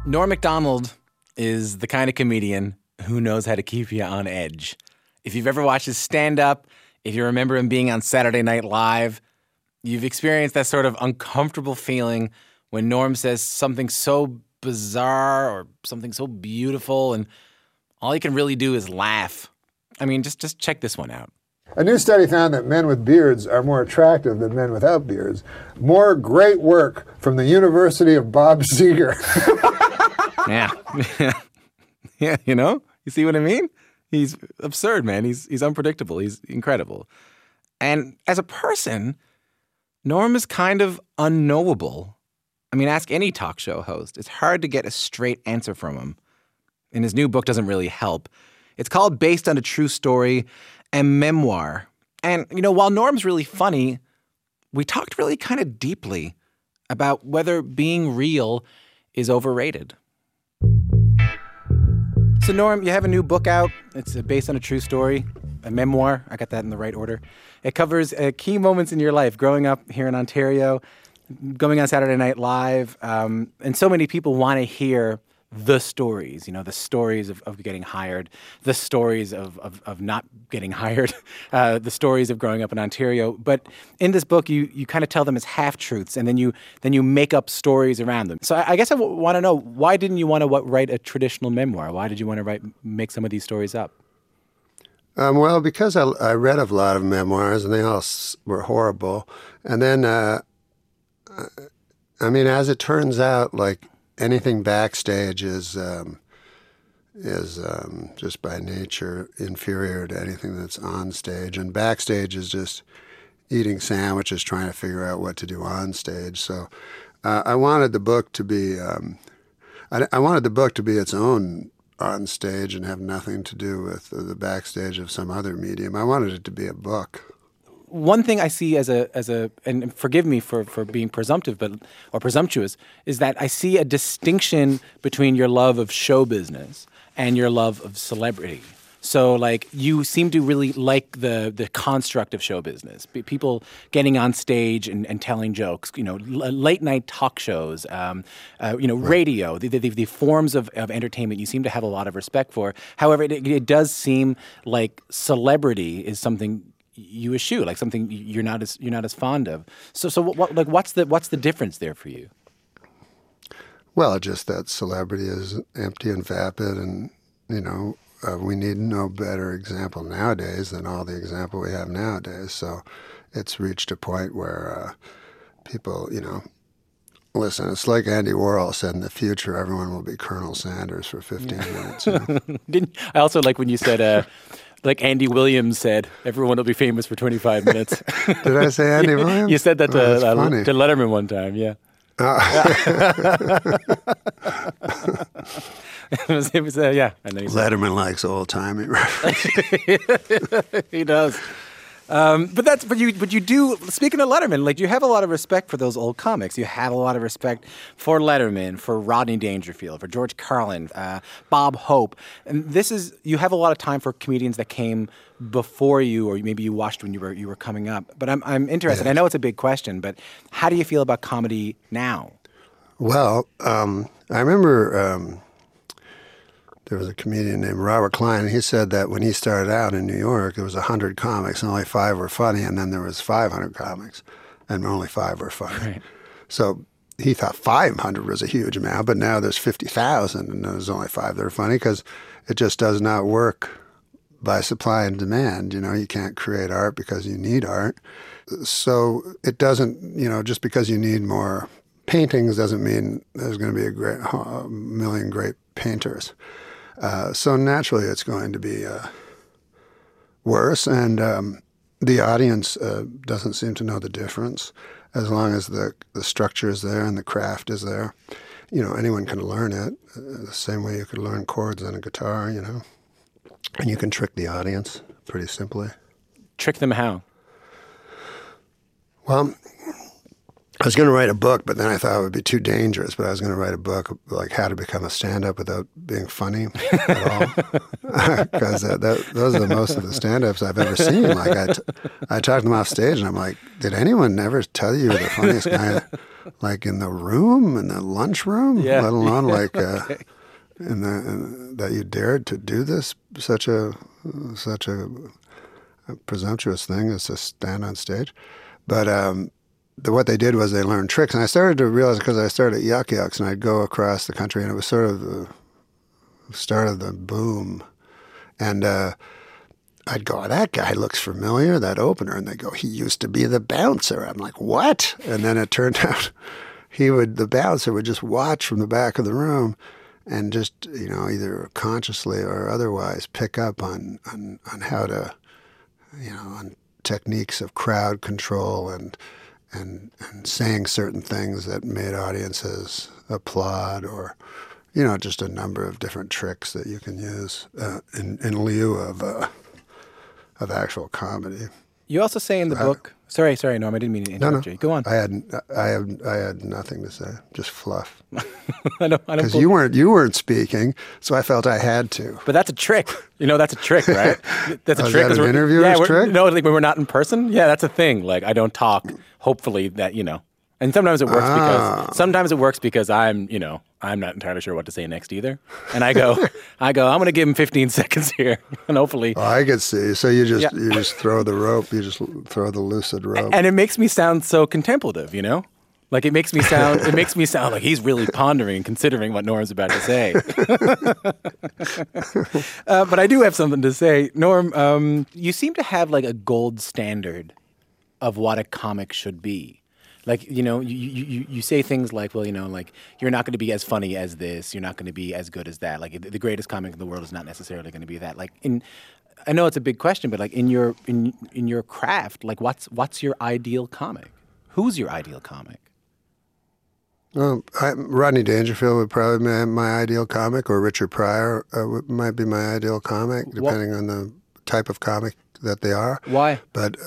Norm Macdonald is the kind of comedian who knows how to keep you on edge. If you've ever watched his stand-up, if you remember him being on Saturday Night Live, you've experienced that sort of uncomfortable feeling when Norm says something so bizarre or something so beautiful and all you can really do is laugh. I mean, just check this one out. A new study found that men with beards are more attractive than men without beards. More great work from the University of Bob Seger. Yeah. Yeah, you know? You see what I mean? He's absurd, man. He's unpredictable. He's incredible. And as a person, Norm is kind of unknowable. I mean, ask any talk show host. It's hard to get a straight answer from him. And his new book doesn't really help. It's called Based on a True Story, a memoir. And, you know, while Norm's really funny, we talked really kind of deeply about whether being real is overrated. So, Norm, you have a new book out. It's based on a true story, a memoir. I got that in the right order. It covers key moments in your life, growing up here in Ontario, going on Saturday Night Live. And so many people want to hear the stories, you know, the stories of getting hired, the stories of not getting hired, the stories of growing up in Ontario. But in this book, you kind of tell them as half-truths, and then you make up stories around them. So I guess I want to know, why didn't you want to write a traditional memoir? Why did you want to make some of these stories up? Well, because I read a lot of memoirs, and they all were horrible. And then, I mean, as it turns out, like, anything backstage is just by nature inferior to anything that's on stage, and backstage is just eating sandwiches, trying to figure out what to do on stage. So I wanted the book to be I wanted the book to be its own on stage and have nothing to do with the backstage of some other medium. I wanted it to be a book. One thing I see as a and forgive me for being presumptive or presumptuous, is that I see a distinction between your love of show business and your love of celebrity. So, like, you seem to really like the construct of show business. People getting on stage and telling jokes, you know, late night talk shows, you know, radio, the forms of entertainment you seem to have a lot of respect for. However, it does seem like celebrity is something you eschew, like something you're not as fond of. So what's the difference there for you? Well, just that celebrity is empty and vapid, and you know, we need no better example nowadays than all the example we have nowadays. So it's reached a point where people, you know, listen, it's like Andy Warhol said, in the future, everyone will be Colonel Sanders for 15 minutes. You know? I also like when you said, like Andy Williams said, everyone will be famous for 25 minutes. Did I say Andy Williams? You said that to Letterman one time, yeah. It was yeah. I know Letterman likes old-timey references. He does. But you do, speaking of Letterman, like, you have a lot of respect for those old comics. You have a lot of respect for Letterman, for Rodney Dangerfield, for George Carlin, Bob Hope. And you have a lot of time for comedians that came before you, or maybe you watched when you were coming up. But I'm interested. Yeah. I know it's a big question, but how do you feel about comedy now? Well, I remember there was a comedian named Robert Klein, and he said that when he started out in New York, there was 100 comics, and only 5 were funny, and then there was 500 comics, and only 5 were funny. Right. So he thought 500 was a huge amount, but now there's 50,000, and there's only 5 that are funny, because it just does not work by supply and demand. You know, you can't create art because you need art. So it doesn't, you know, just because you need more paintings doesn't mean there's going to be a million great painters. So naturally, it's going to be worse, and the audience doesn't seem to know the difference. As long as the structure is there and the craft is there, you know, anyone can learn it. The same way you could learn chords on a guitar, you know, and you can trick the audience pretty simply. Trick them how? Well, I was going to write a book, but then I thought it would be too dangerous. But I was going to write a book like how to become a stand-up without being funny at all. Because those are most of the stand-ups I've ever seen. Like I talked to them off stage, and I'm like, did anyone ever tell you you're the funniest guy like in the room, in the lunchroom, Yeah. let alone Yeah, like okay. that you dared to do this, such a presumptuous thing as to stand on stage. But what they did was they learned tricks, and I started to realize because I started at Yuck Yucks, and I'd go across the country, and it was sort of the start of the boom, and I'd go, that guy looks familiar, that opener, and they go, he used to be the bouncer. I'm like, what? And then it turned out the bouncer would just watch from the back of the room and just, either consciously or otherwise pick up on how to, on techniques of crowd control and saying certain things that made audiences applaud, or, just a number of different tricks that you can use in lieu of actual comedy. You also say in the book. Sorry, Norm. I didn't mean to interrupt you. Go on. I had nothing to say, just fluff. I don't. Because you weren't speaking, so I felt I had to. But that's a trick. That's a trick, right? That's a Oh, is trick. that an interviewer's trick? No, like when we're not in person. Yeah, that's a thing. Like I don't talk. Hopefully that And sometimes it works because I'm not entirely sure what to say next either. And I go, I'm going to give him 15 seconds here, and hopefully. Oh, I could see. So you just throw the rope. You just throw the lucid rope. And it makes me sound so contemplative, Like it makes me sound like he's really pondering and considering what Norm's about to say. But I do have something to say, Norm. You seem to have like a gold standard of what a comic should be. Like, you say things like, well, like you're not going to be as funny as this. You're not going to be as good as that. Like the greatest comic in the world is not necessarily going to be that. Like I know it's a big question, but like in your craft, like what's your ideal comic? Who's your ideal comic? Rodney Dangerfield would probably be my ideal comic, or Richard Pryor might be my ideal comic, depending on the type of comic that they are. Why? But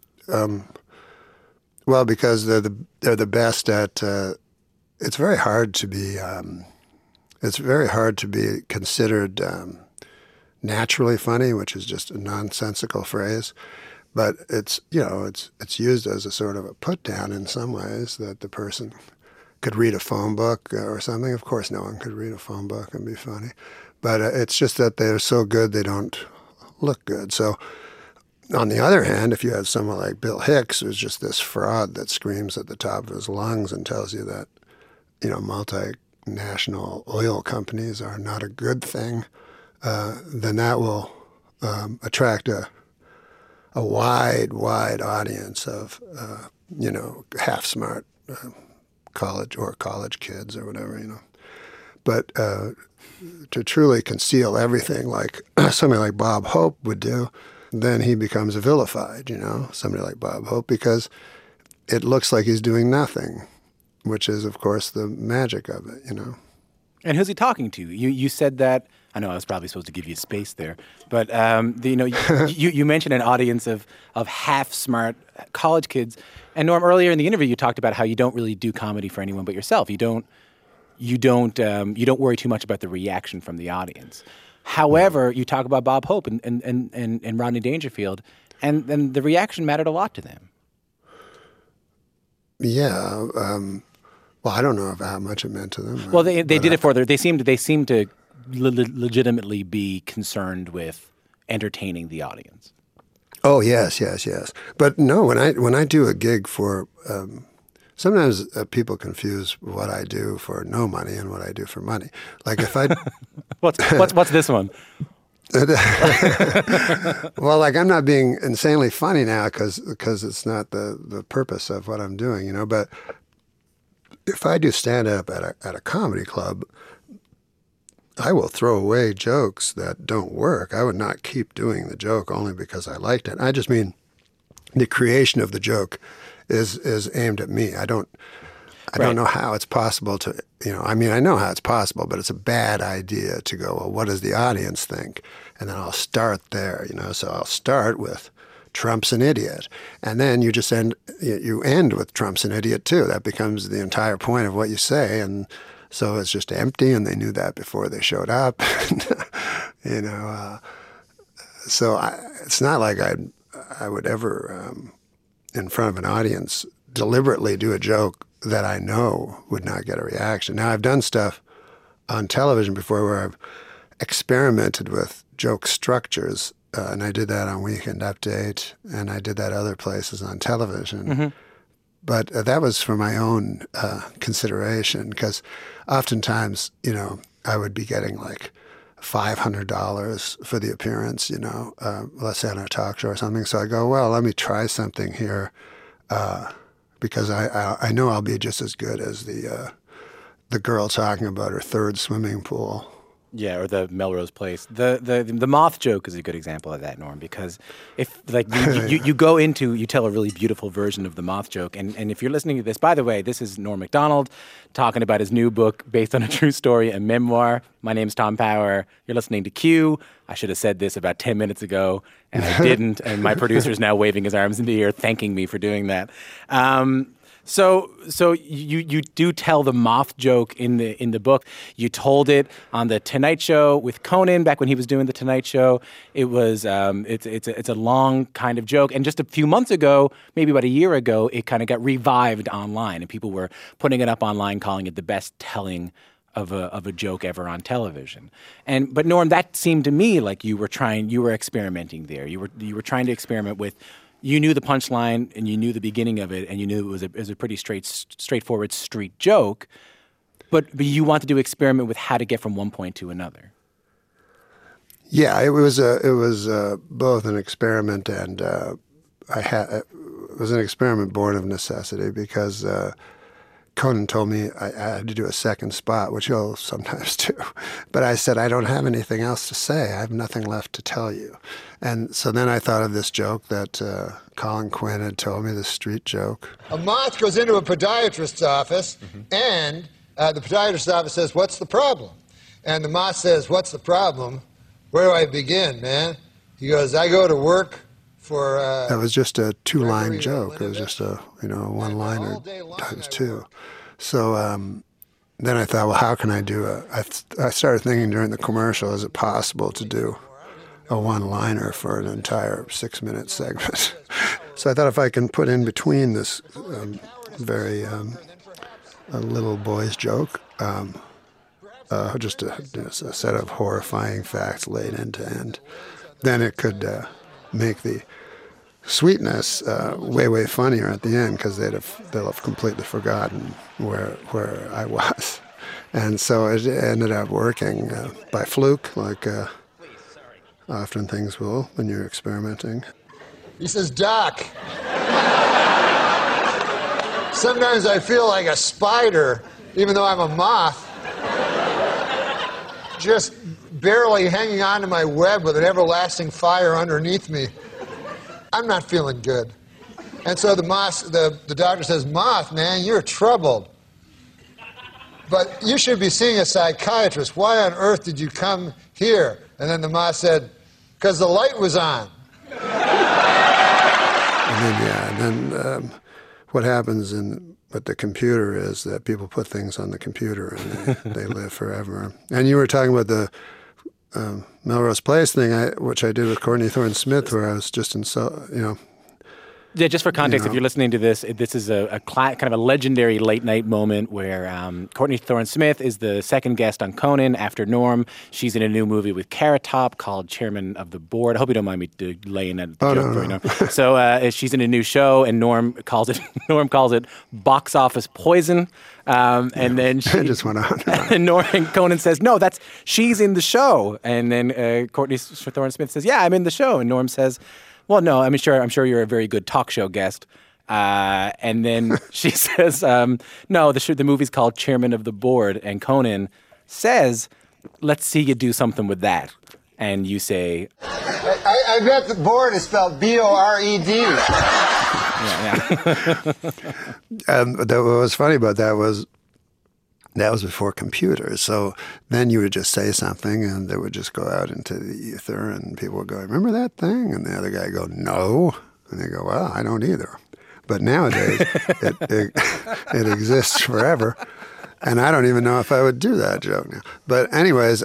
well, because they're the best at. It's very hard to be. It's very hard to be considered naturally funny, which is just a nonsensical phrase. But it's it's used as a sort of a put down in some ways, that the person could read a phone book or something. Of course, no one could read a phone book and be funny, but it's just that they're so good they don't look good. So. On the other hand, if you had someone like Bill Hicks, who's just this fraud that screams at the top of his lungs and tells you that, multinational oil companies are not a good thing, then that will attract a wide audience of, half smart college kids or whatever, But to truly conceal everything, like somebody like Bob Hope would do, then he becomes vilified, somebody like Bob Hope, because it looks like he's doing nothing, which is, of course, the magic of it, And who's he talking to? You said that. I know I was probably supposed to give you space there, but you mentioned an audience of half smart college kids. And Norm, earlier in the interview, you talked about how you don't really do comedy for anyone but yourself. You don't worry too much about the reaction from the audience. However, you talk about Bob Hope and Rodney Dangerfield, and the reaction mattered a lot to them. Yeah. Well, I don't know how much it meant to them. Well, they did it for they seemed to legitimately be concerned with entertaining the audience. Oh yes. But no, when I do a gig for. Sometimes people confuse what I do for no money and what I do for money. Like if I, what's this one? Well, like I'm not being insanely funny now because it's not the purpose of what I'm doing, But if I do stand up at a comedy club, I will throw away jokes that don't work. I would not keep doing the joke only because I liked it. I just mean the creation of the joke is aimed at me. I don't know how it's possible to, I know how it's possible, but it's a bad idea to go, well, what does the audience think? And then I'll start there, so I'll start with Trump's an idiot. And then you just end with Trump's an idiot too. That becomes the entire point of what you say. And so it's just empty, and they knew that before they showed up. So it's not like I would ever, in front of an audience, deliberately do a joke that I know would not get a reaction. Now, I've done stuff on television before where I've experimented with joke structures, and I did that on Weekend Update, and I did that other places on television. But that was for my own consideration, because oftentimes, I would be getting like $500 for the appearance, let's say on a talk show or something. So I go, well, let me try something here, because I know I'll be just as good as the girl talking about her third swimming pool. Yeah, or the Melrose Place. The moth joke is a good example of that, Norm, because if like you go into, you tell a really beautiful version of the moth joke, and if you're listening to this, by the way, this is Norm Macdonald talking about his new book based on a true story, a memoir. My name's Tom Power. You're listening to Q. I should have said this about 10 minutes ago, and I didn't, and my producer's now waving his arms in the air, thanking me for doing that. So you do tell the moth joke in the book. You told it on the Tonight Show with Conan back when he was doing the Tonight Show. It was it's a long kind of joke, and just a few months ago, maybe about a year ago, it kind of got revived online, and people were putting it up online, calling it the best telling of a joke ever on television. But Norm, that seemed to me like you were experimenting there. You were trying to experiment with. You knew the punchline and you knew the beginning of it, and you knew it was a pretty straightforward street joke, but you wanted to experiment with how to get from one point to another. Yeah, it was both an experiment and it was an experiment born of necessity, because Conan told me I had to do a second spot, which he'll sometimes do. But I said, I don't have anything else to say. I have nothing left to tell you. And so then I thought of this joke that Colin Quinn had told me, this street joke. A moth goes into a podiatrist's office, and the podiatrist's office says, "What's the problem?" And the moth says, "What's the problem? Where do I begin, man?" He goes, "I go to work for..." That was just a two-line joke. It was just a one-liner times two. So then I thought, well, how can I do I started thinking during the commercial, is it possible to do a one-liner for an entire 6-minute segment? So I thought if I can put in between this very a little boy's joke, just a set of horrifying facts laid end to end, then it could make the sweetness way funnier at the end, because they'll have completely forgotten where I was. And so it ended up working by fluke, like often things will when you're experimenting. He says, "Doc, sometimes I feel like a spider, even though I'm a moth, just barely hanging on to my web with an everlasting fire underneath me. I'm not feeling good." And so the doctor says, "Moth, man, you're troubled. But you should be seeing a psychiatrist. Why on earth did you come here?" And then the moth said, "Because the light was on." And then what happens with the computer is that people put things on the computer and they live forever. And you were talking about the Melrose Place thing, which I did with Courtney Thorne Smith, where I was just Yeah, just for context, if you're listening to this, this is a kind of a legendary late night moment where Courtney Thorne Smith is the second guest on Conan after Norm. She's in a new movie with Carrot Top called Chairman of the Board. I hope you don't mind me laying that joke for you. No. So she's in a new show, and Norm calls it box office poison. And then she just went on. And Conan says, "No, she's in the show." And then Courtney Thorne Smith says, "Yeah, I'm in the show." And Norm says, "Well, no, I'm sure you're a very good talk show guest." And then she says, "No, the movie's called Chairman of the Board." And Conan says, "Let's see you do something with that." And you say, I bet the board is spelled B-O-R-E-D. What was funny about that was before computers. So then you would just say something and it would just go out into the ether and people would go, "Remember that thing?" And the other guy would go, "No." And they go, "Well, I don't either." But nowadays it exists forever. And I don't even know if I would do that joke now. But anyways,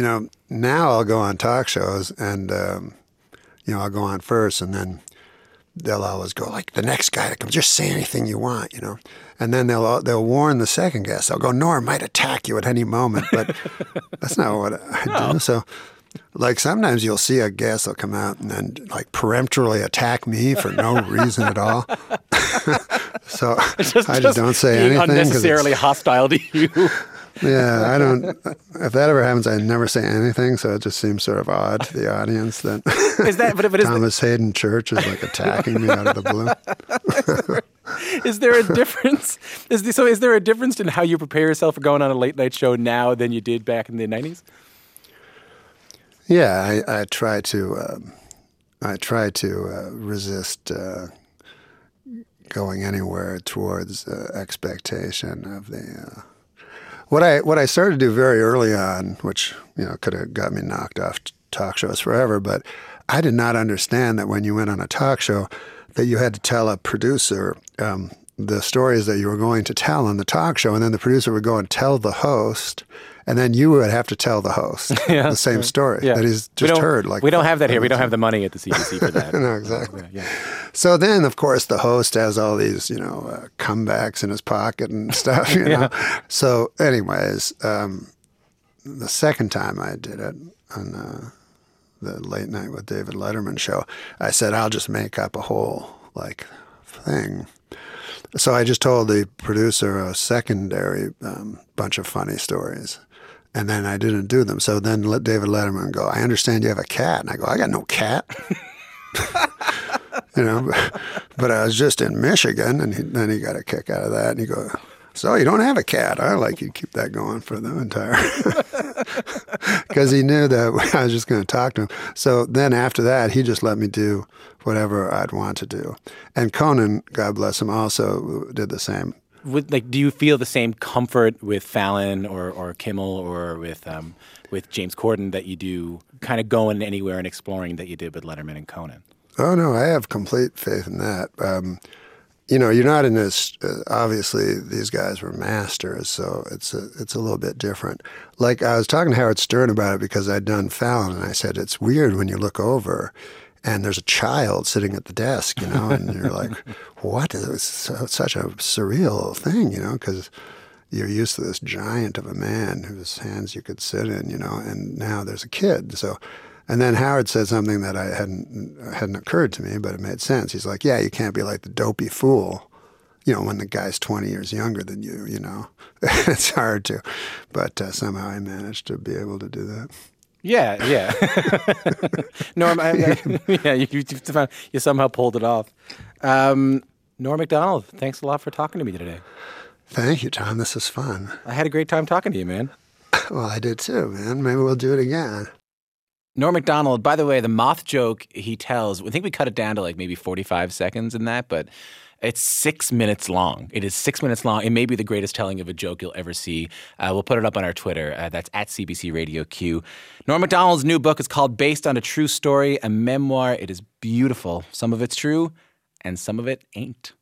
now I'll go on talk shows and, I'll go on first and then they'll always go like, the next guy that comes, just say anything you want, you know. And then they'll warn the second guest. They'll go, Norm might attack you at any moment, but that's not what I do. So, like, sometimes you'll see a guest will come out and then like peremptorily attack me for no reason at all. So I just don't say anything. Unnecessarily hostile to you. Yeah, I don't. If that ever happens, I never say anything. So it just seems sort of odd to the audience that, Thomas Hayden Church is like attacking me out of the blue. Is there a difference? Is there a difference in how you prepare yourself for going on a late night show now than you did back in the 90s? Yeah, I try to resist going anywhere towards expectation of the. What I started to do very early on, which could have got me knocked off talk shows forever, but I did not understand that when you went on a talk show, that you had to tell a producer the stories that you were going to tell on the talk show, and then the producer would go and tell the host, and then you would have to tell the host the same story that he's just heard. Like, we don't have that here. We don't have the money at the CBC for that. No, exactly. So then, of course, the host has all these, comebacks in his pocket and stuff. You know. So, anyways, the second time I did it on the Late Night with David Letterman show, I said, I'll just make up a whole thing. So I just told the producer a secondary bunch of funny stories. And then I didn't do them. So then let David Letterman go, I understand you have a cat. And I go, I got no cat. But I was just in Michigan. And then he got a kick out of that. And he goes, so you don't have a cat. I like you keep that going for the entire. Because he knew that I was just going to talk to him. So then after that, he just let me do whatever I'd want to do. And Conan, God bless him, also did the same. Do you feel the same comfort with Fallon or Kimmel or with James Corden that you do kind of going anywhere and exploring that you did with Letterman and Conan? Oh, no, I have complete faith in that. You're not in this, obviously these guys were masters, so it's a little bit different. Like I was talking to Howard Stern about it because I'd done Fallon, and I said, it's weird when you look over and there's a child sitting at the desk, and you're like, what? It's such a surreal thing, because you're used to this giant of a man whose hands you could sit in, and now there's a kid. So, and then Howard said something that hadn't occurred to me, but it made sense. He's like, yeah, you can't be like the dopey fool, when the guy's 20 years younger than you, It's hard to. But somehow I managed to be able to do that. Yeah. Norm, you somehow pulled it off. Norm Macdonald, thanks a lot for talking to me today. Thank you, Tom. This is fun. I had a great time talking to you, man. Well, I did too, man. Maybe we'll do it again. Norm Macdonald, by the way, the moth joke he tells, I think we cut it down to maybe 45 seconds in that, but it's 6 minutes long. It is 6 minutes long. It may be the greatest telling of a joke you'll ever see. We'll put it up on our Twitter. That's at CBC Radio Q. Norm Macdonald's new book is called Based on a True Story, a memoir. It is beautiful. Some of it's true and some of it ain't.